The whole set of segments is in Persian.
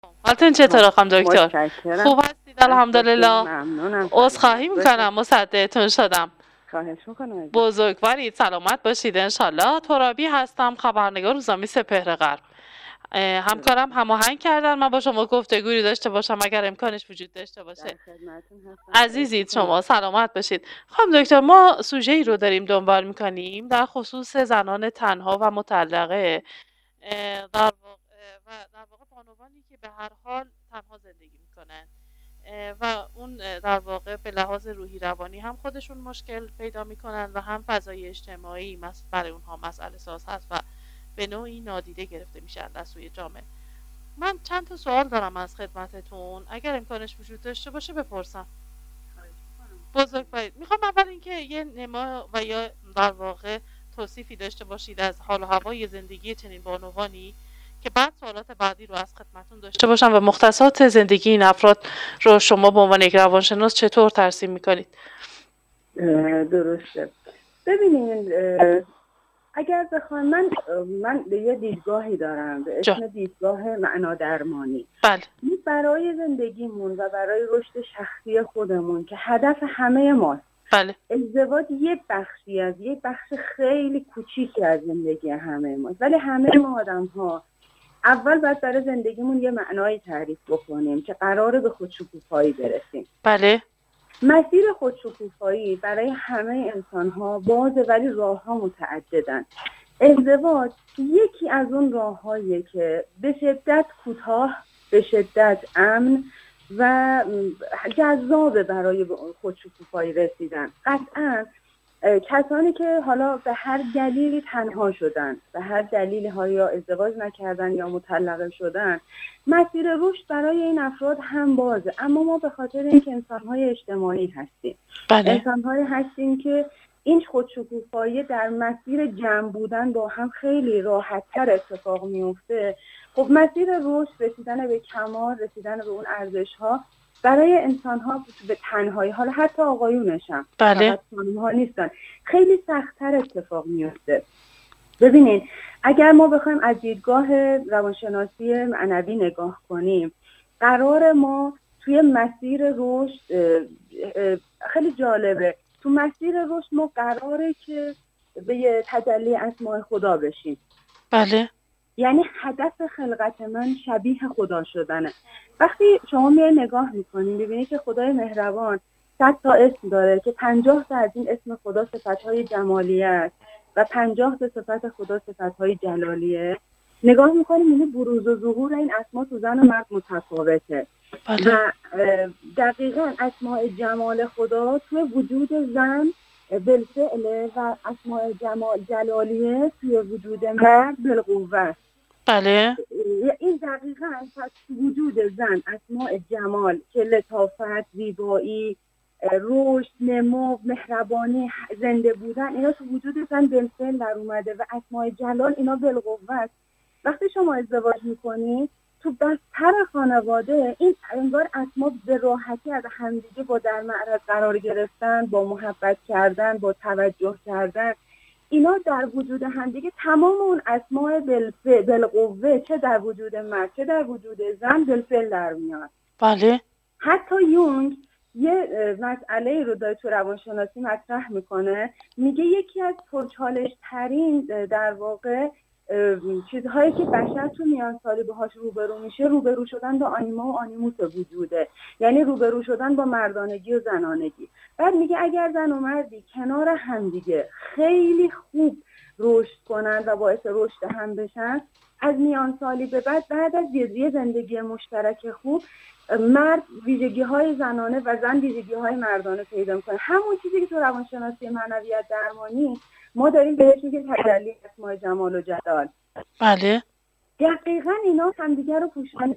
حالتون چطوره خانم دکتر؟ متشکرم. خوب هستید الحمدلله. ممنونم. عذرخواهی میکنم مصدقتون شدم. خواهش میکنم. بزرگوارید، سلامت باشید انشالله. ترابی هستم، خبرنگار روزنامه سپهر غرب. همکارم هماهنگ کردن من با شما گفتگویی داشته باشم اگر امکانش وجود داشته باشه. در خدمتتون هستم. عزیزید شما، سلامت باشید. خانم دکتر، ما سوژه ای رو داریم دنبال میکنیم در خصوص زنان تنها و مطلقه، در واقع بانوانی که به هر حال تنها زندگی میکنن و اون در واقع به لحاظ روحی روانی هم خودشون مشکل پیدا میکنن و هم فضای اجتماعی برای اونها مسئله ساز هست و به نوعی نادیده گرفته میشن در سوی جامعه. من چند تا سوال دارم از خدمتتون، اگر امکانش وجود داشته باشه بپرسم. بزرگوارید، میخوام اول اینکه یه نما و یا در واقع توصیفی داشته باشید از حال و هوای زندگی چنین بانوانی که بعد سوالات بعدی رو از خدمتتون داشته باشم و مختصات زندگی این افراد رو شما به عنوان یک روانشناس چطور ترسیم میکنید؟ درسته. ببینید، اگر بخوام من یه دیدگاهی دارم به اسم دیدگاه معنادرمانی. بله. برای زندگیمون و برای رشد شخصی خودمون که هدف همه ماست. بله. ازدواج یه بخش خیلی کوچیکی از زندگی همه ماست، ولی همه ما آدم‌ها اول باید برای زندگیمون یه معنایی تعریف بکنیم که قراره به خودشکوفایی برسیم. بله. مسیر خودشکوفایی برای همه انسان‌ها بازه، ولی راه‌ها متعددن. ازدواج یکی از اون راه‌هاییه که به شدت کوتاه، به شدت امن و جذاب برای خودشکوفایی رسیدن. قطعاً کسانی که حالا به هر دلیلی تنها شدن، به هر دلیلی ها یا ازدواج نکردن یا مطلقه شدن، مسیر رشد برای این افراد هم بازه. اما ما به خاطر اینکه انسان‌های اجتماعی هستیم، انسان‌هایی هستیم که این خودشکوفایی در مسیر جمع بودن با هم خیلی راحت‌تر اتفاق میفته. خب مسیر رشد، رسیدن به کمال، رسیدن به اون ارزش‌ها برای انسان‌ها به تنهایی، حالا حتی آقایونش هم، بله. فقط خانم‌ها نیستن، خیلی سخت‌تر اتفاق میفته. ببینید، اگر ما بخوایم از دیدگاه روانشناسی معنوی نگاه کنیم، قرار ما توی مسیر رشد خیلی جالبه. تو مسیر رشد ما قراره که به یه تجلی اسماء خدا بشیم. بله. یعنی هدف خلقت من شبیه خدا شدنه. وقتی شما میای نگاه میکنید ببینید که خدای مهربان 100 تا اسم داره که 50 تا از این اسم خدا صفت‌های جمالیه است و 50 تا صفت خدا صفت‌های جلالیه. نگاه میکنید میبینید بروز و ظهور این اسما تو زن و مرد متفاوته. بله. و دقیقاً اسماء جمال خدا توی وجود زن بالفعل و اسماء جلالیه توی وجود مرد بالقوه. بله. این دقیقاً پس وجود زن اسماء جمال که لطافت، زیبایی، رشد، نمو، مهربانی، زنده بودن، اینا تو وجود زن بالفعل در اومده و اسماء جلال اینا بالقوه است. وقتی شما ازدواج میکنید تو بستر خانواده این انگار اسما به راحتی از همدیگه با در معرض قرار گرفتن، با محبت کردن، با توجه کردن، اینا در وجود همدیگه تمام اون اسماء بالقوه چه در وجود مرد چه در وجود زن بالفعل در میاد. بله. حتی یونگ یه مسئله رو داره تو روانشناسی مطرح میکنه، میگه یکی از پرچالش ترین در واقع چیزهایی که بشر تو میان سالی باهاش روبرو میشه روبرو شدن با آنیما و آنیموس وجوده، یعنی روبرو شدن با مردانگی و زنانگی. بعد میگه اگر زن و مردی کنار هم دیگه خیلی خوب رشد کنن و باعث رشد هم بشن، از میان سالی به بعد از یه زندگی مشترک خوب، مرد ویژگی‌های زنانه و زن ویژگی‌های مردانه پیدا می‌کنه. همون چیزی که تو روانشناسی معنویت درمانی ما داریم بهش میگیم تجلی اسماء جمال و جلال. بله. دقیقاً اینا همدیگه رو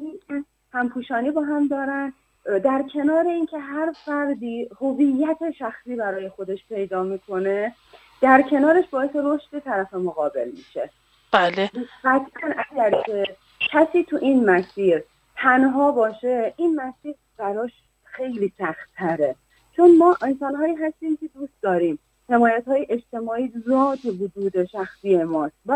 همپوشانی با هم دارن، در کنار اینکه هر فردی هویت شخصی برای خودش پیدا میکنه، در کنارش باعث رشد طرف مقابل میشه. بله. قطعاً اگر که کسی تو این مسیر تنها باشه، این مسیر براش خیلی سخت‌تره، چون ما انسان‌هایی هستیم که دوست داریم حمایت‌های اجتماعی ذات وجود شخصی ماست.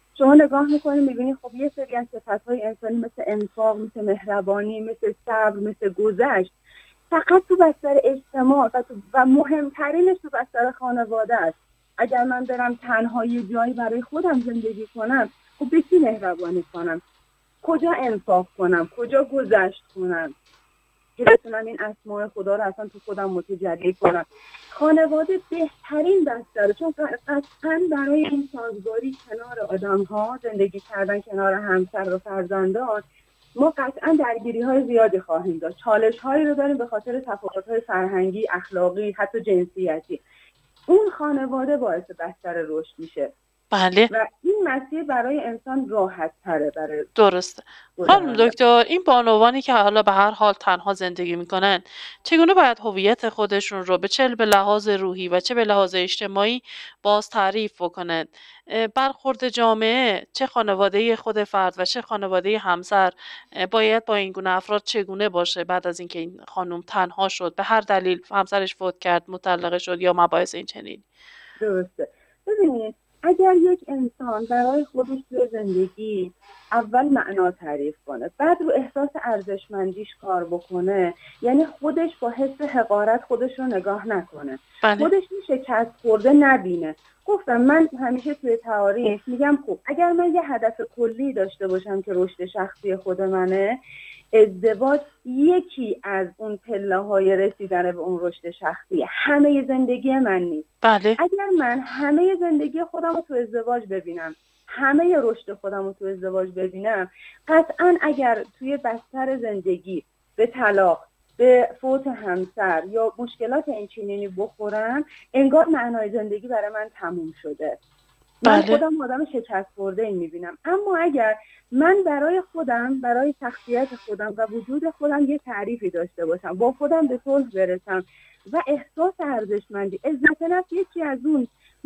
شما نگاه میکنید میبینید خب یه سری از صفت‌های انسانی مثل انفاق، مثل مهربانی، مثل صبر، مثل گذشت فقط تو بستر اجتماع و مهمترینش تو بستر خانواده است. اگر من برم تنها یه جایی برای خودم زندگی کنم، خب به کی مهربانی کنم؟ کجا انفاق کنم؟ کجا گذشت کنم که بتونم این اسماء خدا رو اصلا تو خودم متجلی کنم؟ خانواده بهترین بستره، چون قطعا برای این سازگاری کنار آدم ها، زندگی کردن کنار همسر و فرزندان، ما قطعا درگیری های زیادی خواهیم داشت، چالش هایی رو داریم به خاطر تفاوت های فرهنگی، اخلاقی، حتی جنسیتی. اون خانواده باعث بستر رشد میشه بله و این مسیر برای انسان راحت تره برای درسته. خانم گذراندن. دکتر، این بانوانی که حالا به هر حال تنها زندگی میکنن چگونه باید هویت خودشون رو چه به لحاظ روحی و چه به لحاظ اجتماعی باز تعریف بکنند؟ برخورد جامعه، چه خانواده خود فرد و چه خانواده همسر، باید با این گونه افراد چگونه باشه بعد از اینکه این خانم تنها شد، به هر دلیل همسرش فوت کرد، مطلقه شد یا مباحث این چنین؟ درسته. ببینید، اگر یک انسان برای خودش توی زندگی اول معنا تعریف کنه، بعد رو احساس ارزشمندیش کار بکنه، یعنی خودش با حس حقارت خودش رو نگاه نکنه، بله خودش رو شکست خورده نبینه. گفتم من همیشه توی تعاریف میگم خب اگر من یه هدف کلی داشته باشم که رشد شخصی خود منه، ازدواج یکی از اون پله‌های رسیدن به اون رشد شخصی، همه زندگی من نیست. بله اگر من همه زندگی خودم رو تو ازدواج ببینم، همه رشد خودم رو تو ازدواج ببینم، قطعا اگر توی بستر زندگی به طلاق، به فوت همسر یا مشکلات اینچنینی بخورم، انگار معنای زندگی برای من تموم شده. من بله خودم آدم شکست خورده این میبینم. اما اگر من برای خودم، برای شخصیت خودم و وجود خودم یه تعریفی داشته باشم، با خودم به صلح برسم و احساس ارزشمندی، عزت نفس یکی از اون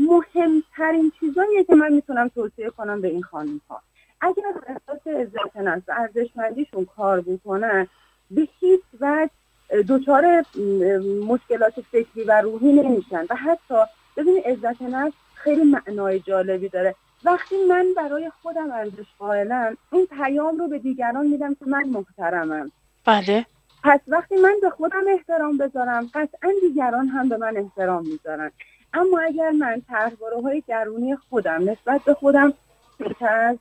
مهمترین چیزاییه که من میتونم توصیه کنم به این خانم ها. اگر احساس عزت نفس و ارزشمندیشون کار بکنن، به هیچ وجه دچار مشکلات فکری و روحی نمیشن. و حتی ببینید، عزت نفس خیلی معنای جالبی داره. وقتی من برای خودم ارزش قائلم، این پیام رو به دیگران میدم که من محترمم. بله پس وقتی من به خودم احترام بذارم، قطعا دیگران هم به من احترام میذارن. اما اگر من طرحواره‌های درونی خودم نسبت به خودم از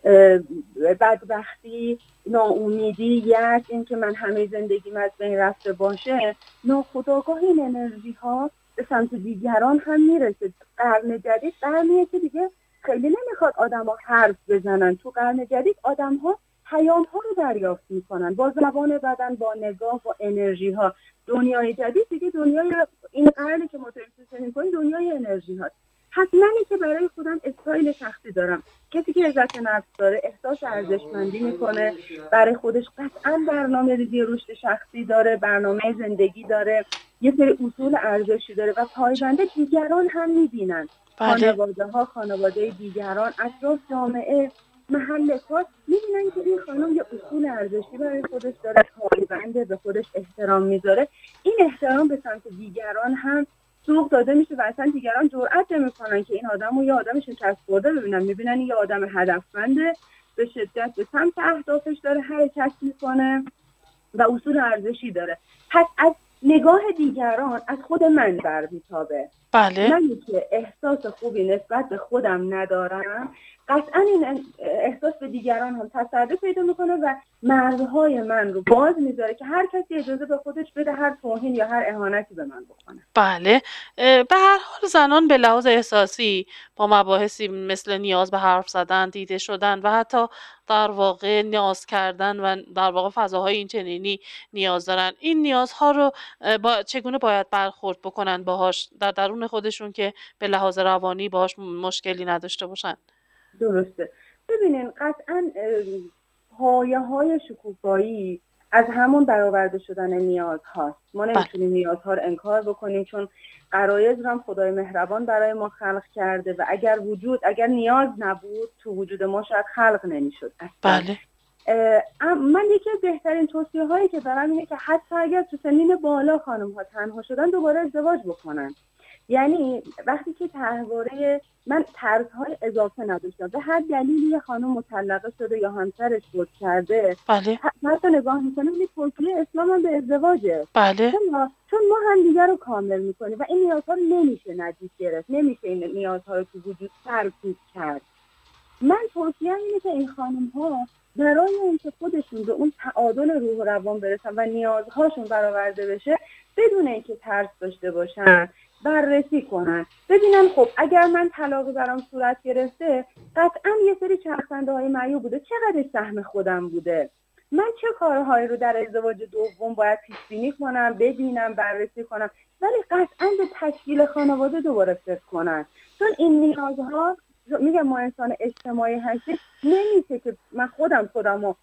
بدبختی، ناامیدی، یأس، این که من همه زندگیم از بین رفته باشه، ناخودآگاه این انرژی ها به سمت دیگران هم میرسه. قرن جدید قرنیه که دیگه خیلی نمیخواد آدم ها حرف بزنن. تو قرن جدید آدم ها پیام ها رو دریافت میکنن با زبان بدن، با نگاه، با انرژی ها. دنیای جدید دیگه دنیای این قرنی که ما توی میکنیم دنیای انرژی هاست. حتما که برای خودم استایل شخصی دارم. کسی که عزت نفس داره، احساس ارزشمندی میکنه، برای خودش قطعا برنامه ریزی رشد شخصی داره، برنامه زندگی داره، یه سری اصول ارزشی داره و پایبنده. دیگران هم میبینن، بله خانواده ها، خانواده دیگران، اطراف، جامعه، محل کار، میبینن که این خانم یه اصول ارزشی برای خودش داره، پایبنده، به خودش احترام میذاره. این احترام به سمت دیگران هم سوق داده میشه و اصلا دیگران جرئت نمیکنن که این آدم رو یه آدم شکست خورده ببینن. میبینن یه آدم هدفمنده، به شدت به سمت اهدافش داره حرکت میکنه و اصول ارزشی داره. پس از نگاه دیگران از خود من برمیتابه. بله من که احساس خوبی نسبت به خودم ندارم، قطعا این احساس به دیگران هم تصرف پیدا میکنه و مرزهای من رو باز میذاره که هر کسی اجازه به خودش بده هر توهین یا هر اهانتی به من بکنه. بله به هر حال زنان به لحاظ احساسی با مباحثی مثل نیاز به حرف زدن، دیده شدن و حتی در واقع نیاز کردن و در واقع فضاهای این چنینی نیاز دارن. این نیازها رو چگونه باید برخورد بکنن باهاش در درون خودشون که به لحاظ روانی باهاش مشکلی نداشته باشن؟ درسته. ببینین، قطعا پایه‌های شکوفایی از همون برآورده شدن نیاز هاست. ما نمیتونیم نیازها رو انکار بکنیم، چون غرایز رو هم خدای مهربان برای ما خلق کرده و اگر نیاز نبود تو وجود ما شاید خلق نمیشد اصلا. بله من یکی از بهترین توصیه هایی که دارم اینه که حتی اگر تو سنین بالا خانم ها تنها شدن دوباره ازدواج بکنن. یعنی وقتی که درباره من ترس‌های اضافه نداشتم، به هر دلیلی یه خانم مطلقه شده یا همسرش فوت کرده، بله حتی نگاه میکنیم این توصیه اسلام هم به ازدواجه. بله چون ما هم دیگر رو کامل میکنیم و این نیازها رو نمیشه ندید گرفت، نمیشه این نیازها رو تو وجود سرکوب کرد. من توصیهم اینه که این خانم ها برای اینکه خودشون به اون تعادل روح و روان برسن و نیازهاشون برآورده بشه، بدون اینکه ترس داشته باشن بررسی کنن، ببینن خب اگر من طلاقی برام صورت گرفته، قطعا یه سری چرخنده های معیوب بوده، چقدر سهم خودم بوده، من چه کارهایی رو در ازدواج دوم باید پیش بینی کنم، ببینم، بررسی کنم، ولی قطعا به تشکیل خانواده دوباره فکر کنن. چون این نیازها، میگم ما انسان اجتماعی هستیم، نمیشه که من خودم رو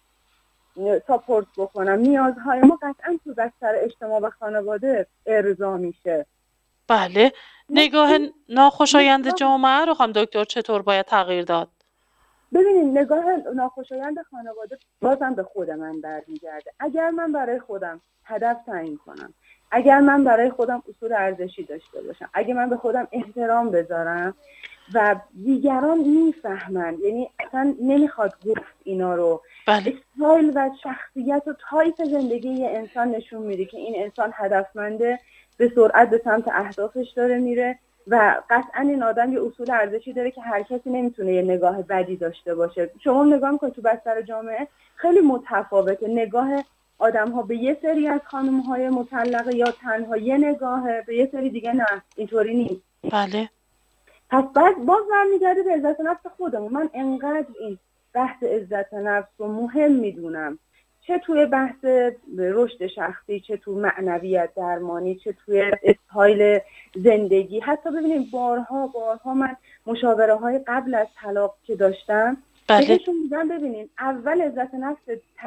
ساپورت بکنم، نیازهای ما قطعا تو بستر اجتماع و خانواده ارضا میشه. بله. نگاه ناخوشایند جامعه رو خانم دکتر چطور باید تغییر داد؟ ببینید نگاه ناخوشایند خانواده بازم به خود من برمیگرده. اگر من برای خودم هدف تعیین کنم، اگر من برای خودم اصول ارزشی داشته باشم، اگر من به خودم احترام بذارم و دیگران میفهمن، یعنی اصلا نمیخواد گفت اینا رو، بله استایل و شخصیت و تایپ زندگی یه انسان نشون میده که این انسان هدفمنده، به سرعت به سمت اهدافش داره میره و قطعا این آدم یه اصول ارزشی داره که هر کسی نمیتونه یه نگاه بدی داشته باشه. شما نگاه میکنید تو بستر جامعه خیلی متفاوته نگاه آدم ها به یه سری از خانم های مطلقه یا تنها یه نگاهه، به یه سری دیگه نه، اینطوری نیست. بله. پس باز برمیگرده به عزت نفس خودمون. من انقدر این بحث عزت نفس رو مهم میدونم، چه توی بحث رشد شخصی، چه تو معنویت درمانی، چه توی استایل زندگی. حتی ببینید بارها من مشاوره های قبل از طلاق که داشتم، بهشون میگم ببینید اول عزت نفس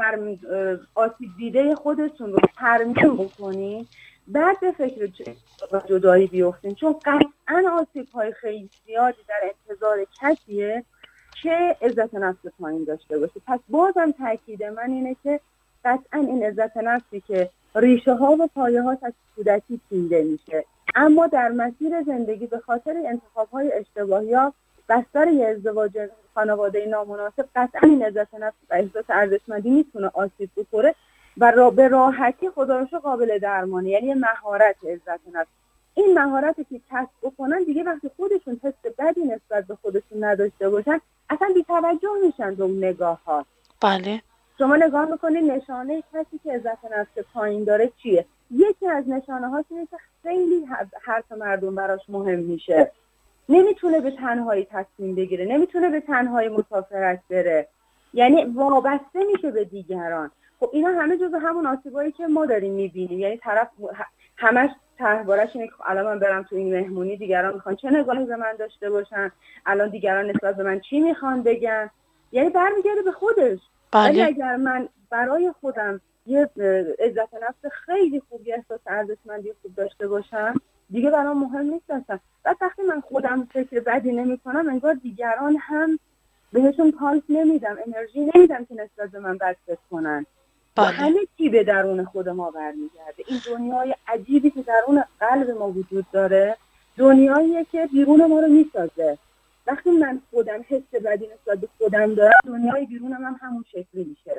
آسیب دیده خودتون رو ترمیم بکنید، بعد به فکر جدایی بیفتین، چون قطعا آسیب‌های خیلی زیادی در انتظار کسیه که عزت نفس پایین داشته باشه. پس بازم تاکید من اینه که قطعا این عزت نفسی که ریشه ها و پایه ها از کودکی چیده میشه، اما در مسیر زندگی به خاطر انتخاب های اشتباهی یا بستر یه ازدواج خانواده نامناسب، قطعا این عزت نفس و احساس ارزشمندی میتونه آسیب بخوره و به راحتی خدا رو شکر قابل درمانه. یعنی مهارت عزت نفس، این مهارتی که کسب بکنن دیگه وقتی خودشون حس بدی نسبت به خودشون نداشته باشن، اصلا بی‌توجه میشن به اون نگاه ها. بله. شما نگاه میکنید نشانه کسی که عزت نفس پایین داره چیه؟ یکی از نشانه هاش اینه که خیلی حرف مردم براش مهم میشه، نمیتونه به تنهایی تصمیم بگیره، نمیتونه به تنهایی مسافرت بره، یعنی وابسته میشه به دیگران. خب اینا همه جزو همون آسیبایی که ما داریم میبینیم. یعنی طرف همش طرحوارش اینه که الان من برم تو این مهمونی، دیگران میخوان چه نگاهی به من داشته باشن، الان دیگران نسبت به من چی میخوان بگن، یعنی برمیگرده به خودش. ولی اگر من برای خودم یه عزت نفس خیلی خوبی، احساس ارزشمندی خوب داشته باشم، دیگه برام مهم نیست اصلا. بعد وقتی من خودم فکر بدی نمی کنم، انگار دیگران هم بهشون پالس نمیدم، انرژی نمیدم که نسبت به من بد فکر کنن. همه چی به درون خود ما برمیگرده. این دنیای عجیبی که درون قلب ما وجود داره، دنیاییه که بیرون ما رو میسازه. وقتی من خودم حس بدی نسبت به خودم دارم، دنیای بیرونم هم همون شکلی میشه.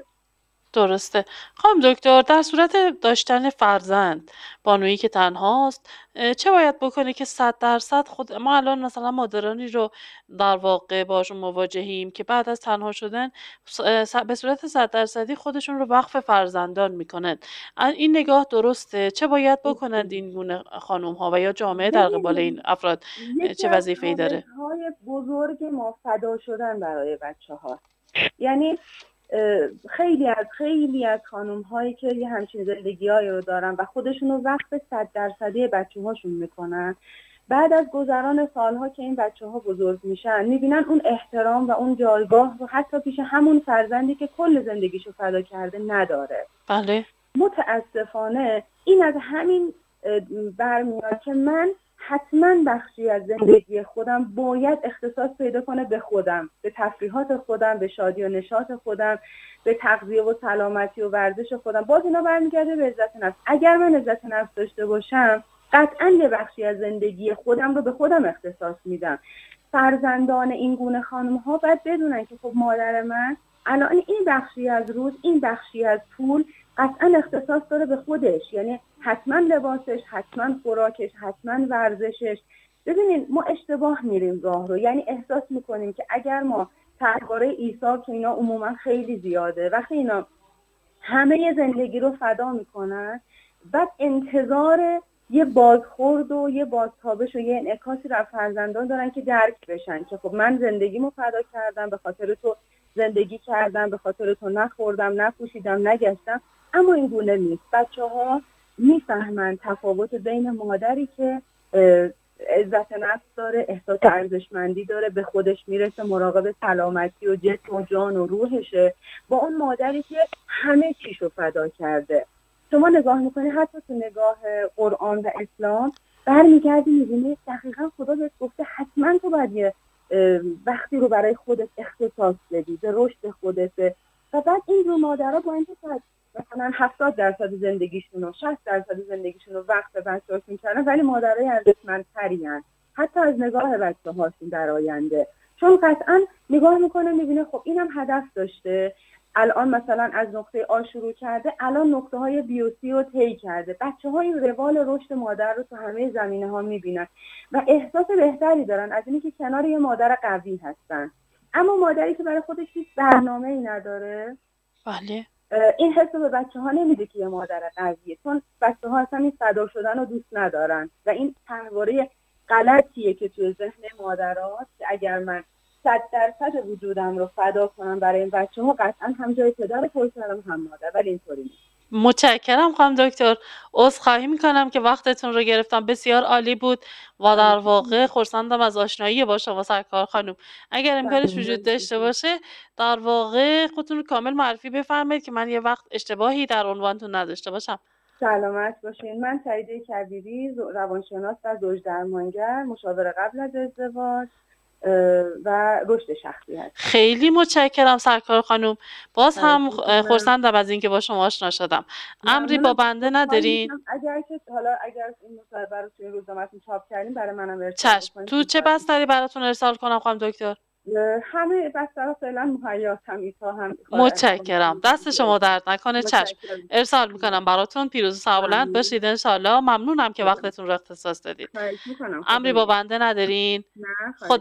درسته. خانم دکتر، در صورت داشتن فرزند، بانویی که تنهاست، چه باید بکنه که 100% خود ما الان مثلا مادرانی رو در واقع باشون مواجهیم که بعد از تنها شدن به صورت 100% خودشون رو وقف فرزندان میکنن، این نگاه درسته؟ چه باید بکنند این گونه خانم ها و یا جامعه در قبال این افراد چه وظیفه‌ای داره؟ یکی از های بزرگ ما فدا شدن برای بچه ها. یعنی خیلی از خانم هایی که یه همچین زندگی هایی رو دارن و خودشون رو وقف 100% بچه هاشون میکنن، بعد از گذران سالها که این بچه ها بزرگ میشن، میبینن اون احترام و اون جایگاه رو حتی پیش همون فرزندی که کل زندگیشو فدا کرده نداره. بله. متاسفانه این از همین برمیاد که من حتما بخشی از زندگی خودم باید اختصاص پیدا کنه به خودم، به تفریحات خودم، به شادی و نشاط خودم، به تغذیه و سلامتی و ورزش خودم. باز اینا برمیگرده به عزت نفس. اگر من عزت نفس داشته باشم، قطعا یه بخشی از زندگی خودم رو به خودم اختصاص میدم. فرزندان این گونه خانم ها باید بدونن که خب مادر من الان این بخشی از روز، این بخشی از پول قطعا اختصاص داره به خودش، یعنی حتما لباسش، حتما خوراکش، حتما ورزشش. ببینین ما اشتباه میریم راه رو، یعنی احساس میکنیم که اگر ما درباره ایثار که اینا عموما خیلی زیاده، وقتی اینا همه زندگی رو فدا میکنن بعد انتظار یه بازخورد و یه بازتابش و یه انعکاسی در فرزندان دارن که درک بشن که خب من زندگیمو فدا کردم، به خاطر تو زندگی کردم، به خاطر تو نخوردم، نپوشیدم، نگشتم. اما این گونه نیست. بچه‌ها میفهمن تفاوت بین مادری که عزت نفس داره، احساس ارزشمندی داره، به خودش میرسه، مراقب سلامتی و جسم و جان و روحشه، با اون مادری که همه چیشو فدا کرده. شما نگاه میکنی حتی تو نگاه قرآن و اسلام برمیگردی میبینی دقیقا خدا بهت گفته حتما تو باید یه وقتی رو برای خودت اختصاص بدی، به رشد خودت. و بعد این دو مادرها با اینکه مثلا 70% زندگیشون و 60% زندگیشون رو وقت به بچه‌هاشون کردن، ولی مادرای ارزشمندترین حتی از نگاه بچه‌هاشون در آینده، چون قطعا نگاه میکنه میبینه خب اینم هدف داشته، الان مثلا از نقطه آ شروع کرده، الان نقطه های بی و سی رو طی کرده. بچه‌ها این روال رشد مادر رو تو همه زمینه‌ها میبینن و احساس بهتری دارن از اینکه کنار یه مادر قوی هستن. اما مادری که برای خودش هیچ برنامه‌ای نداره، بله، این حس رو به بچه‌ها نمیده که یه مادر قویه، چون بچه‌ها اصلا این فدا شدن رو دوست ندارن و این تحواره غلطیه که توی ذهن مادرها که اگر من 100% وجودم رو فدا کنم برای این بچه‌ها، قطعا هم جای پدر پرسرم هم مادر، ولی اینطوری نیست. متشکرم خانم دکتر. عذرخواهی میکنم که وقتتون رو گرفتم، بسیار عالی بود و در واقع خرسندم از آشنایی با شما سرکار خانم. اگر امکانش وجود داشته باشه در واقع خودتون رو کامل معرفی بفرمایید که من یه وقت اشتباهی در عنوانتون نداشته باشم. سلامت باشین. من سعیده کبیری، روانشناس و زوج درمانگر، مشاور قبل از ازدواج و رشد شخصی هستم. خیلی متشکرم سرکار خانم. باز هم خرسندم از اینکه با شما آشنا شدم. امری با بنده ندارین؟ اگر این مصاحبه رو توی روزنامه‌تون چاپ کردین برای منم ارسال چشم. بکنید. تو چه بستری براتون ارسال کنم خانم دکتر؟ همه بسترها فعلا مهیاسم. ایتا هم متشکرم. دست شما درد نکنه. چشم. ارسال میکنم براتون. پیروز و سربلند باشید انشالله. ممنونم که وقتتون رو اختصاص دادید. امری با بنده ندارین؟ نه. خدا